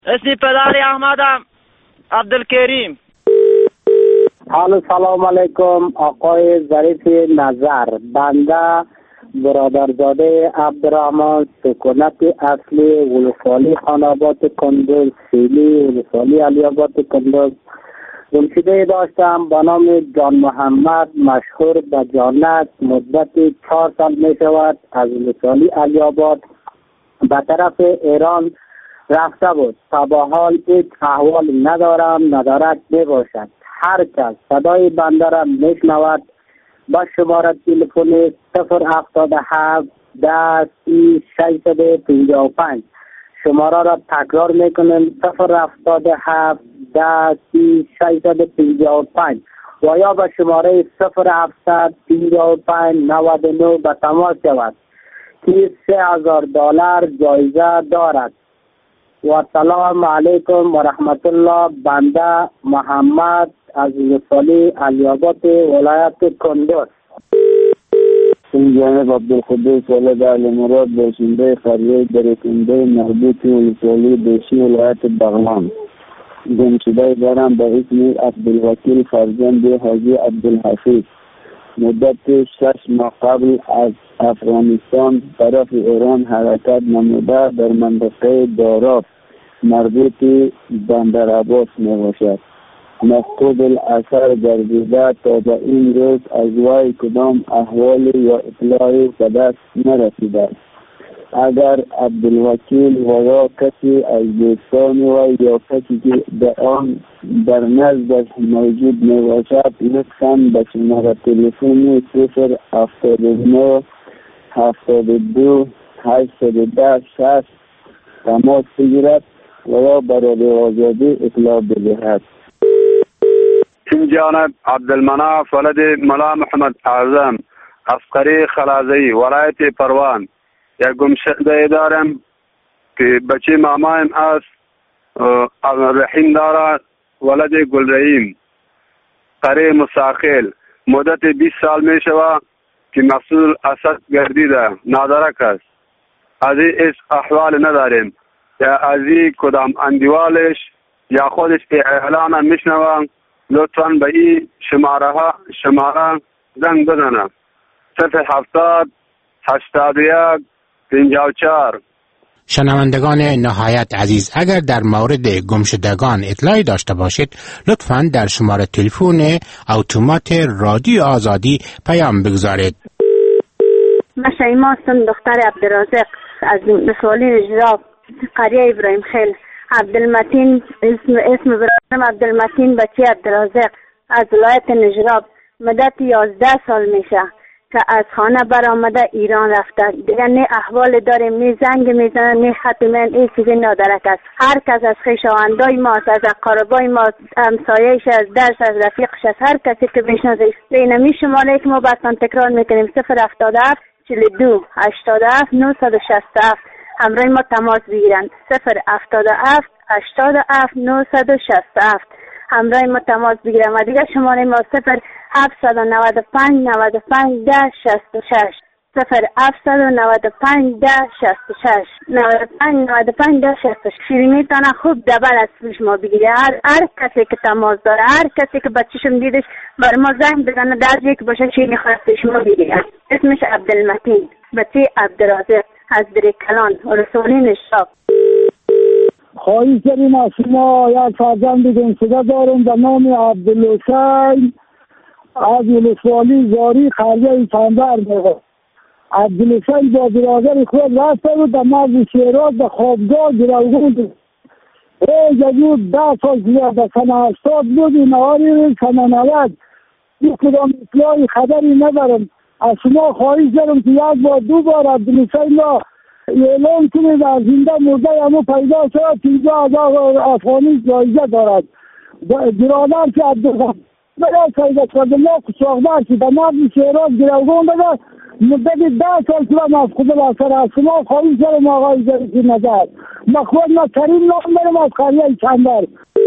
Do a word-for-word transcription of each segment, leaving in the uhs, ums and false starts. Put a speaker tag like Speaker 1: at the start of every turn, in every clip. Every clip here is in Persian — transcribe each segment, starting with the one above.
Speaker 1: اسم پدر احمدم عبدالکریم.
Speaker 2: حالا سلام علیکم آقای ظریف نظر. بنده برادرزاده عبدالرحمن سکونت اصلی ولسوالی خاناباد کندوز، فعلی ولسوالی علی‌آباد کندوز، گمشده داشتم با نام جان محمد مشهور به جانک. مدت چهار سال می شود از ولسوالی علی‌آباد به طرف ایران رفته بود. تا به حال هیچ احوال ندارم، ندارد می باشد. هر کس صدای بنده را می شنود با شماره تلفن صفر هفتاد و هفت ده سی ششصد و پنجاه و پنج. شماره را تکرار میکنیم صفر هفتاد و هفت ده سی ششصد و پنجاه و پنج و یا به شماره صفر هفتصد پنجاه و پنج نود و نه به تماس شود که سه هزار دلار جایزه دارد. و سلام علیکم و رحمت الله. بنده محمد از ولسوالی علی‌آباد ولایت کندوز.
Speaker 3: این جانب عبدالقدوس ولد علی مراد باشنده قریه درکنده مربوط ولسوالی بیشی ولایت بغلان. گمشده دارم به اسم عبدالوکیل فرزند حاجی عبدالحفیظ. مدت شش ماه قبل از افغانستان طرف ایران حرکت نموده در منطقه داراف مربوط بندر عباس می باشد. مفقود الاثر گردیده تا به این روز از وی کدام احوال یا اطلاعی به دست نرسیده است. اگر عبدالوکیل و یا کسی از دوستان و یا کسی که در آن در نزدش موجود می باشد لطفاً به شماره تلفن صفر هفتاد و نه هفتاد و دو هشتصد و ده شصت تماس بگیرد و یا برای آزادی اطلاع بدهد.
Speaker 4: این جانب عبدالمناف ولد ملا محمد اعظم عسکری خلازی ولایت پروان. یک گمشده دارم که بچه مامایم است رحیم دارد ولد گلرحیم قریه مساخیل. مدت بیست سال می شود که مسئول اسد گردیده نادرک است. از این احوال نداریم یا از این کدام اندیوالش یا خودش اعلان میشنوم. لطفاً به این شماره ها شماره زنگ بزنم صفر هفتاد هشتاد و یک پنجاه و چهار.
Speaker 5: شنوندگان نهایت عزیز، اگر در مورد گمشدگان اطلاعی داشته باشید لطفاً در شماره تلفن اتومات رادیو آزادی پیام بگذارید.
Speaker 6: من شیما هستم، دختر عبدالرازق از ولسوالی نجراب قریه ابراهیم خیل. عبدالمتین اسم اسم برادرم عبدالمتین بچه عبدالرازق از ولایت نجراب. مدت یازده سال میشه که از خانه برآمده ایران رفته. دیگه نه احوال داریم، نه زنگ میزنن، نه خط من این چیزی ندارک است. هر کس از خویشاوندای ما، از اقاربای ما، همسایه‌اش، از درس، از رفیقش، از هر کسی که بشناسه اینمی شماره که ما باتون تکرار میکنیم صفر هفتاد و هفت چهل و دو هشتاد و هفت نهصد و شصت و هفت همراه ما تماس بگیرند. صفر هفتاد و هفت هشتاد و هفت نهصد و شصت و هفت همراه ما تماس بگیرند. و دیگه شماره ما صفر هفتصد و نود و پنج نود و پنج ده شصت و شش صفر هفتصد و نود و پنج ده شصت و شش نود و پنج نود و پنج ده شصت و شش. شیرینی تانه خوب دبل از پیش ما بگیره. هر هر کسی که تماس داره، هر کسی که بچه‌شم دیدش بر ما زنگ بزنه در یک باشه شیرینی خواستش ما بگیره. اسمش عبدالمتین بچه عبدالرازق از درکلان ولسوالی نشاب.
Speaker 7: خواهی کریم از شما یک فرزند گمشده دارم به نام عبدالحسین از ولسوالی زاری قریه چندر میگه. عبدالحسین با برادر خود رفته بود در مرز شیراز به خوابگاه گروگان بود. ای جدود ده سال زیاد به سنه هشتاد بود نهاری سنه نود. یک کدام اطلاعی خبری ندارم. از شما خواهی کردم که یک بار دو بار عبدالحسین را اعلام کنید از زنده مرده همو پیدا شد پنجاه هزار افغانی جایزه دارد. برادر که عبدالحسین بلا سیده کرده ما قصاقدار که در مرز شیراز گروگان بده مدت ده سال که مفقود الاثر از شما خواهی کردم آقای ظریف نظر. من خود ما کریم نام برم از قریه چندر.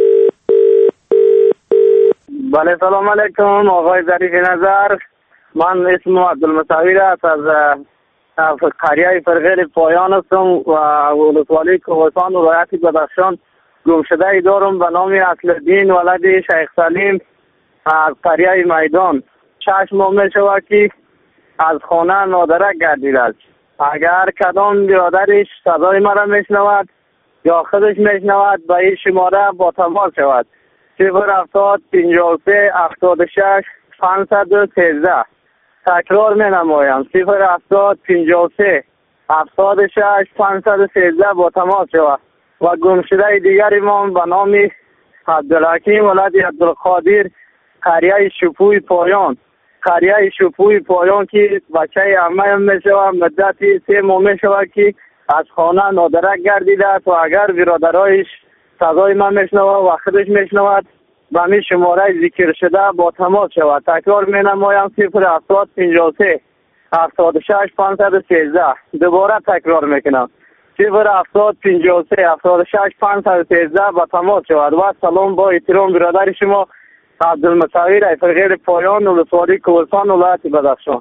Speaker 2: بله سلام علیکم آقای ظریف نظر. من اسم عبدالمصور است از قریه فرغیر پایان هستم و ولسوالی کوهستان ولایت بدخشان گمشده ای دارم به نام اصلالدین ولد شیخ سلیم از قریه میدان. شش ماه می شود که از خانه نادرک گردیده است. اگر کدام برادرش صدای مرا میشنود یا خودش میشنود به این شماره با تماس شود. صفر هفتاد پنجاه و سه هفتاد و شش پانصد و سیزده. تکرار می نمایم. صفر هفتاد پنجاه و سه هفتاد و شش پانصد و سیزده با تماس شود. و گمشده دیگری ما به نام عبدالحکیم ولد عبدالقادر قریه شپوی پایان. قریه شپوی پایان که بچه همه هم می شود مدتی سه ماه می شود که از خانه نادرک گردیده است و اگر برادرایش صدای من می شنود و خودش می شنود به می شماره ذکر شده با تماس شود. تکرار می نمایم. صفر هفتاد پنجاه و سه هفتاد و شش پانصد و سیزده. دوباره تکرار می کنم. صفر هفتاد پنجاه و سه هفتاد و شش پانصد و سیزده با تماس شود. و سلام با احترام برادر شما عبدالمصور افرغیر پایان ولسوالی کوهستان ولایت بدخشان.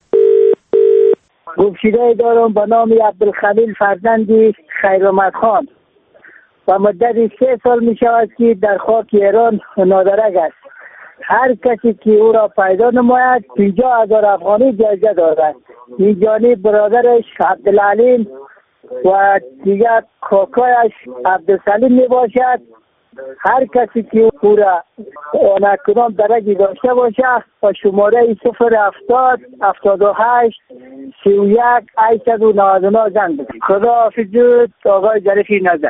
Speaker 7: گمشده دارم به نام عبدالخلیل فرزند خیرآمد خان و مدت سه سال می شود که در خاک ایران نادرک است. هر کسی که او را پیدا نماید پنجاه هزار افغانی جایزه دارد. این جانب برادرش عبدالعلیم و دیگر کاکایش عبدالسلیم می باشد. هر کسی که او را آن کدام درجی داشته باشه و شماره صفر هفتاد هفتاد و هشت سی و یک هشتصد و نود و نه زنگ بزنید. خدا حافظ آقای ظریفی نظر.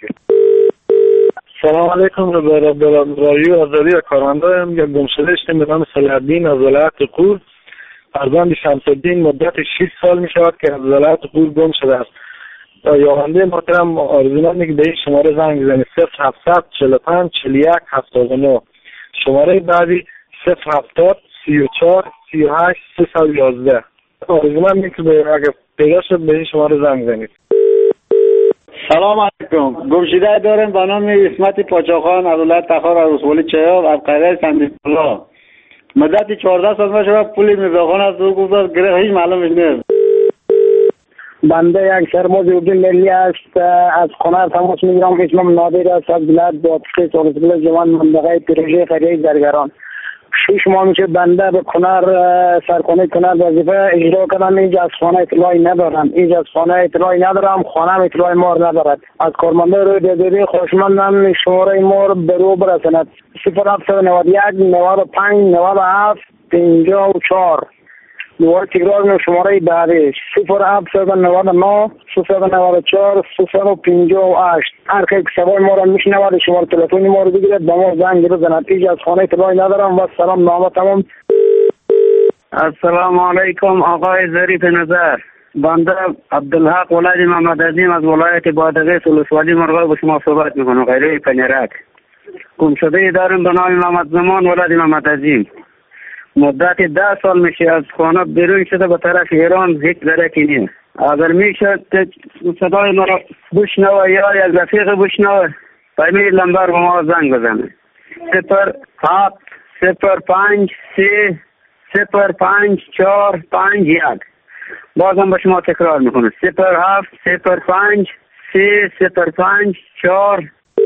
Speaker 8: سلام علیکم برادران رادیو آزادی و کارمندان. یک گمشده اشتیم به نام صلاح‌الدین از ولایت قور فرزند شمس‌الدین مدت شش سال می شود که از ولایت قور گم شده است. یاونده محترم آرزومند که به این شماره زنگ بزنید. صفر هفتصد چهل و پنج چهل و یک هفتاد و نه. شماره بعدی صفر هفتاد سی و چهار سی و هشت سیصد و یازده. آرزومند که اگر پیدا شد به این شماره زنگ بزنید.
Speaker 9: سلام علیکم. گمشده دارم به نام اسمت پاچاخان از ولایت تخار از ولسوالی چیاب از قریه سندیق‌الله. مدت چهارده سال میشه پول میرزاخان از او گفت گره هیچ معلومش نیست.
Speaker 2: بنده یک سرباز اردوی ملی است. از خانه تماس میگیرم. اسمم نادر است از ولایت بادغیس ولسوالی جوان منطقه پروژه قریه زرگران. شش ماه میشه بنده به کنر سرخانه کنر وظیفه اجرا کردم. اینجا از خانه اطلاعی ندارم. اینجا از خانه اطلاعی ندارم. خانه اطلاعی مار ندارد. از کارمنده روی دیداری خوشمندم شماره مار به رو برسند. صفر هفتصد و نود و یک نود و پنج نود و هفت پنجاه و چهار. دوباره تکرار می‌کنم شماره بعدیش صفر هفتصد و نود و نه صفر نود و چهار صفر پنجاه و هشت. هر کی صدای ما را میشنود شماره تلفنی ما رو بگیرد به ما زنگ بزند. هیچ از خانه اطلاعی ندارم و سلام نامه تمام. السلام علیکم آقای ظریف نظر. بنده عبدالحق ولد محمد عظیم از ولایت بادغیس ولسوالی مرغاب با شما صحبت میکنم. غیره پنیرک. گمشده دارم به نام محمد زمان ولد محمد عظیم. مدت ده سال میشه از خانه بیرون شده به طرف ایران. هیچ درکی نیست. اگر میشه صدای ما را بشنوه یا یک رفیق بشنوه به این لمبر به ما زنگ بزنه. صفر هفت صفر پنج سه صفر پنج چهار پنج یک. بازم به شما تکرار میکنه. صفر هفت صفر پنج سه صفر پنج چهار.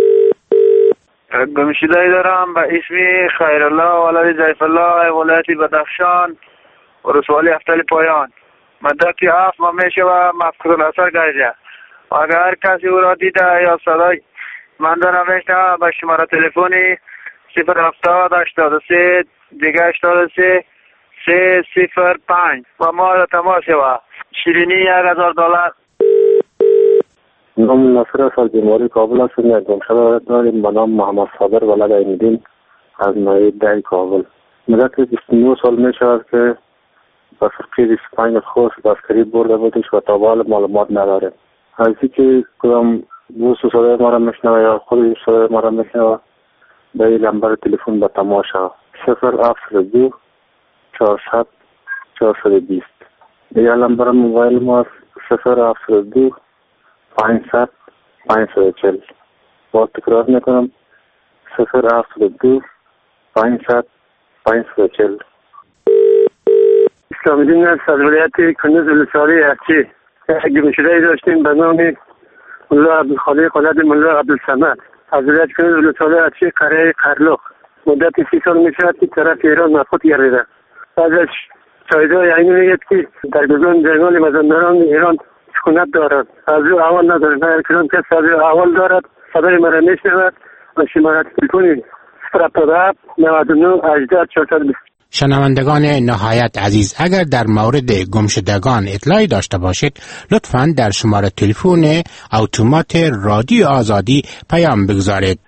Speaker 10: گمشده دارم به اسم خیرالله ولد ضیف الله ولایت بدخشان ولسوالی افتل پایان. مدتی هفت ماه میشه و مفقود الاثر گردیده. اگر کسی او را دیده یا صدای من را نمیشنوه به شماره تلفنی صفر هفتاد هشتاد و سه دیگه هشتاد و سه سه صفر پنج و ما را تماس شود. شیرینی یک هزار دلار.
Speaker 3: نام نصر است از بیماری کابل است. یک گمشده داریم به نام محمد صابر ولد عین‌الدین از ناحیه ده کابل. مدت بیست و نه سال می شود که به فرقه بیست و پنج خوست عسکری برده بودش و تا به حال معلومات نداره. از اینکه کدام دوست صدای ما را میشنوه یا خود صدای ما را میشنوه به این نمبر تلفن به تماس شود. صفر هفت دو چهارصد چهارصد و بیست. دیگر نمبر موبایل ما صفر هفت دو پانصد پانصد و چهل. باز تکرار میکنم صفر هفت دو پانصد پانصد و چهل.
Speaker 2: اسلام‌الدین است از ولایت کنز ولسوالی ارچی. گمشده داشتیم به نام ملا عبدالخالق ولد ملا عبدالصمد.
Speaker 11: از ولایت کنز ولسوالی ارچی قریه قرلوق مدت سی سال می شود که طرف ایران نفوت گردیده. ازش شایده یعنی میگه که در گزون جنگال مزندران ایران سکونت دارد. از او اول ندارد. نه کلان کس از او اول دارد. صدای مرا میشنود و شمارت تلفنی صفر هفتاد و هفت نود و نه هجده چهارصد و بیست.
Speaker 5: شنوندگان نهایت عزیز، اگر در مورد گمشدگان اطلاعی داشته باشید لطفاً در شماره تلفن اتومات رادیو آزادی پیام بگذارید.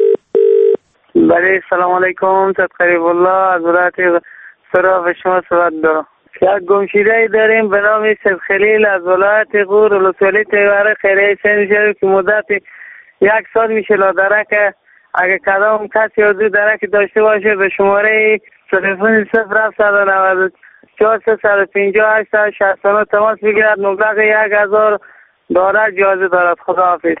Speaker 10: بله، سلام علیکم. سید قریب الله از ولایت سرا و شما صحبت دارم. یک گمشده داریم به نام سید خلیل از ولایت غور ولسوالی تیوره خیریه سین شریف که مدت یک سال میشه لادره که اگر کدام کسی عضو درک داشته باشه به شماره تلفن صفر هفتصد و نود و چهار سیصد و پنجاه هشت شصت و نه تماس بگیرد. مبلغ یک هزار دلار جایزه دارد. خداحافظ.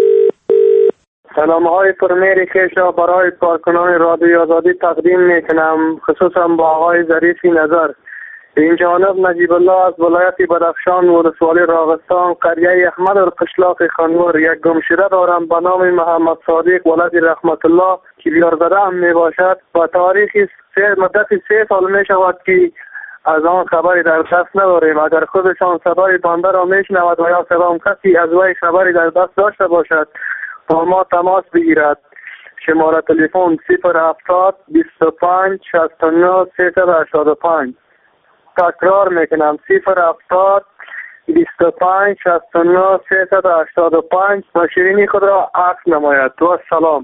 Speaker 8: سلام های پرمیر کشا برای کارکنان رادیو آزادی تقدیم میکنم، خصوصا با آقای ظریفی نظر. این جانب نجیب الله از ولایت بدخشان ولسوالی راغستان قریه احمد القشلاق خانور یک گمشده دارم به نام محمد صادق ولد رحمت الله که بیارزده هم می باشد و تاریخی سه مدت سه سال می شود که از آن خبری در دست نداریم. اگر خودشان صدای بنده را می شنود و یا صدام کسی از وی خبری در دست داشته باشد با ما تماس بگیرد. شماره تلفن صفر هفتاد بیست و پنج شصت و نه سیصد و هشتاد و پنج. تکرار میکنم صفر هفتاد بیست و پنج شصت و نه سیصد و هشتاد و پنج و شیرینی خود را عکس نماید. و سلام.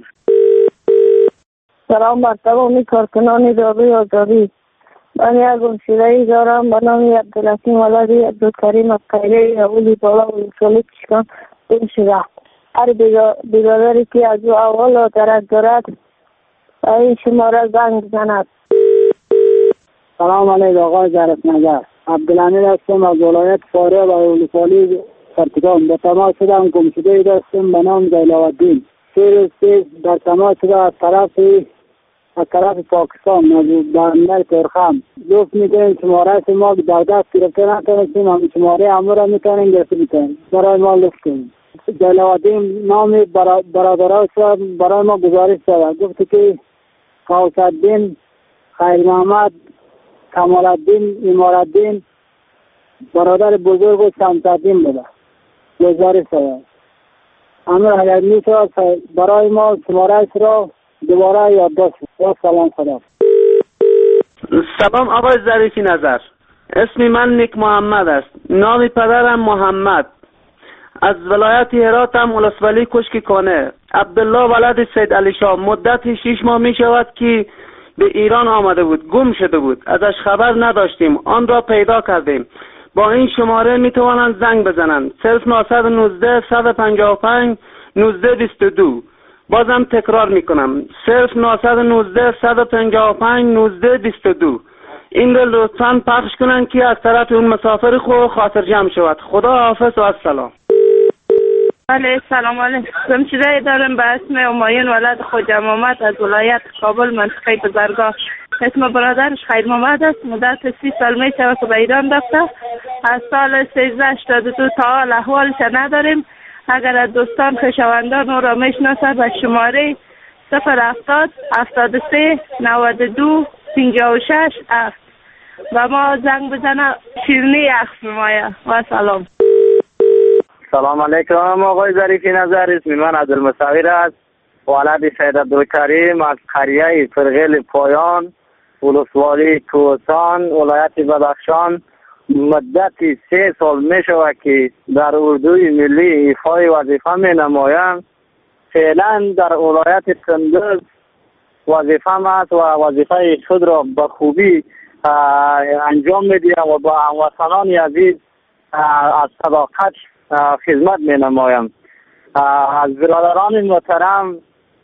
Speaker 12: سلام بر تمامی کارکنان رادیو آزادی. من یک گمشده‌ای دارم به نام عبدالحکیم ولد عبدالکریم از قریه اولی بالا ولسوالی چشکان گمشده. هر برادری که از او اول را درک دارد و این شماره زنگ بزند.
Speaker 2: سلام علیکم آقای ظریف نظر. عبدالحمید هستم از ولایت فاریاب و ولسوالی پرتگان. به تماس شدم گمشده‌ای داشتم به نام زیلاالدین. سه روز پیش در تماس شده از طرف از طرف پاکستان از بندر ترخم گفت میکنیم شماره شما در دست گرفته نتونستیم، هم شماره همه را میتونیم گرفته میتونیم برای ما لطف کنیم. جلالدین نام برادرها شد برای ما گزارش شد. گفت که قوسالدین، خیر محمد، کمالالدین، امارالدین برادر بزرگ و شمسالدین بوده. گزارش شد. اما اگر میتونست برای ما شمارهش را دوباره یادداشت کنید. سلام. خدا.
Speaker 13: سلام آقای ظریفی نظر. اسم من نیک محمد است. نام پدرم محمد. از ولایت هراتم ولسوالی کشک کانه. عبدالله ولد سید علی شاه. مدت شش ماه می شود که به ایران آمده بود. گم شده بود. ازش خبر نداشتیم. آن را پیدا کردیم. با این شماره می توانند زنگ بزنند. صفر نه یک نه صد و پنجاه و پنج نوزده بیست و دو. بازم تکرار می کنم. صفر نه یک نه صد و پنجاه و پنج نوزده بیست و دو. این را لطفاً پخش کنند که از طرف اون مسافر خود خاطر جمع شود. خدا حافظ و السلام.
Speaker 14: بله، سلام علیکم. گمشده دارم به اسم همایون ولد خواجه محمد از ولایت کابل منطقه بزرگاه. اسم برادرش خیر محمد است. مدت سی سال می شود که به ایران رفته. از سال سیزده هشتاد و دو تا حال احوالش نداریم. اگر از دوستان خویشاوندان او را میشناسد به شماره صفر هفتاد هفتاد و سه نود و دو پنجاه و شش هفت و ما زنگ بزنه شیرینی عکس نماید. و سلام.
Speaker 1: سلام علیکم آقای ظریفی نظر. اسم من عبدالمصور است. ولد سید عبدالکریم از قریه فرغل پایان ولسوالی کوهستان ولایت بدخشان. مدت سه سال می شود که در اردوی ملی ایفای وظیفه می نمایم. فعلا در ولایت کندز وظیفه است و وظیفه خود را به خوبی انجام می دهم و با هموطنان عزیز از صداقت خدمت می نمایم. از برادران محترم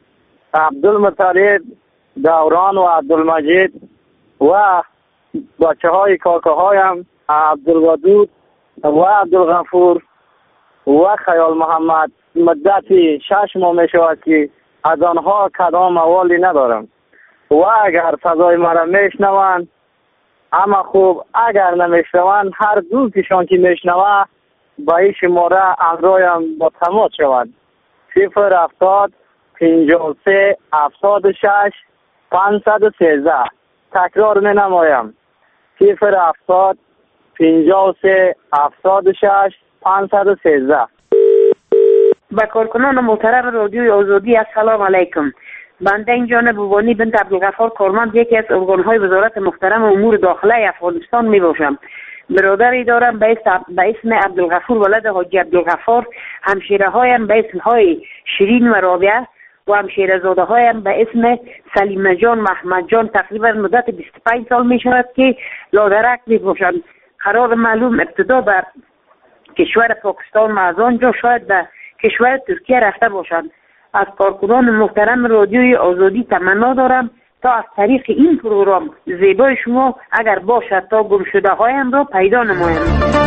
Speaker 1: عبدالمطلب، دوران و عبدالمجید و بچه های کاکه هایم عبدالودود و عبدالغفور و خیال محمد مدت شش ماه می شود که از آنها کدام اوالی ندارم و اگر صدای مرا میشنوند اما خوب، اگر نمیشنوند هر دوستشان که میشنوه با این شماره امرویم با تماس شود. صفر هفتاد پنجاه و سه هفتاد و شش پانصد و سیزده. تکرار می نمایم: صفر هفتاد پنجاه و سه هفتاد و شش پانصد و سیزده.
Speaker 15: با کارکنان محترم رادیوی آزادی السلام علیکم. بنده این جانب بوانی بنت عبدالغفار کارمند یکی از ارگانهای وزارت محترم امور داخله افغانستان می باشم. برادری دارم به اسم عبدالغفور ولد حاجی عبدالغفار، همشیره هایم به اسم های شیرین و رابعه و همشیره زاده هایم به اسم سلیمه جان محمد جان. تقریبا مدت بیست و پنج سال می شود که لادرک می باشند. قرار معلوم ابتدا به کشور پاکستان و از آنجا شاید به کشور ترکیه رفته باشند. از کارکنان محترم رادیوی آزادی تمنا دارم تا از طریق این پروگرام زیبای شما اگر باشد تا گمشده هایم را پیدا نمایند.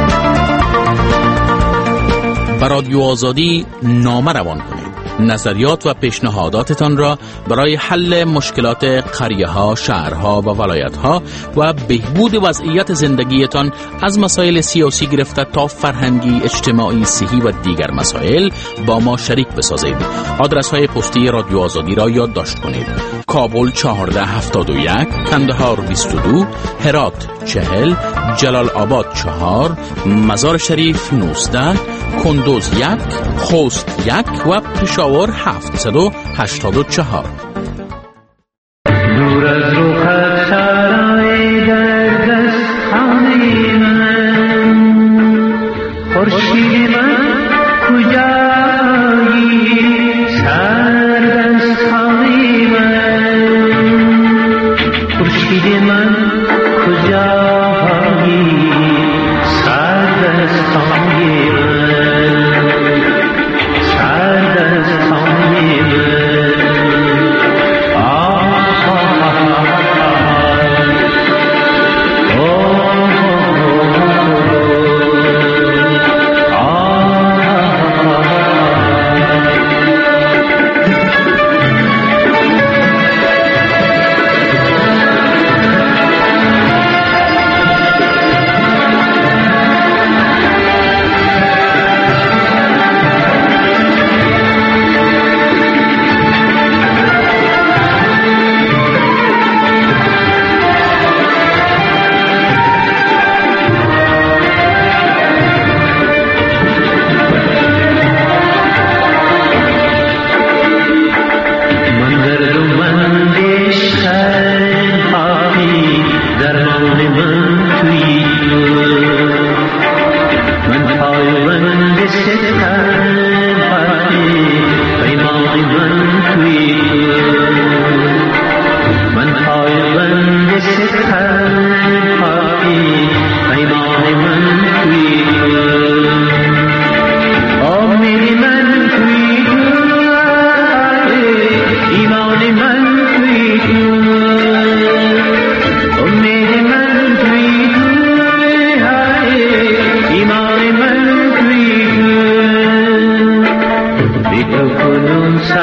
Speaker 16: به رادیو آزادی نامه روان کنید. نظریات و پیشنهاداتتان را برای حل مشکلات قریه ها، شهرها و ولایت ها و بهبود وضعیت زندگیتان از مسائل سیاسی گرفته تا فرهنگی، اجتماعی، صحی و دیگر مسائل با ما شریک بسازید. آدرس های پستی رادیو آزادی را یادداشت کنید: کابل چهارده هفتاد و یک، کندهار بیست و دو، هرات چهل، جلال آباد چهار، مزار شریف نوزده، کندوز یک، خوست یک و پشاور هفتصد و هشتاد و چهار.
Speaker 17: دور از رخت سرای در دست خانه من، خورشید من کجایی سر دست خانه من، خورشید من کجایی سر دست خانه من، سر دست خانه من.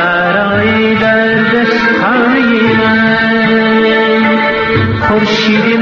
Speaker 17: خورشید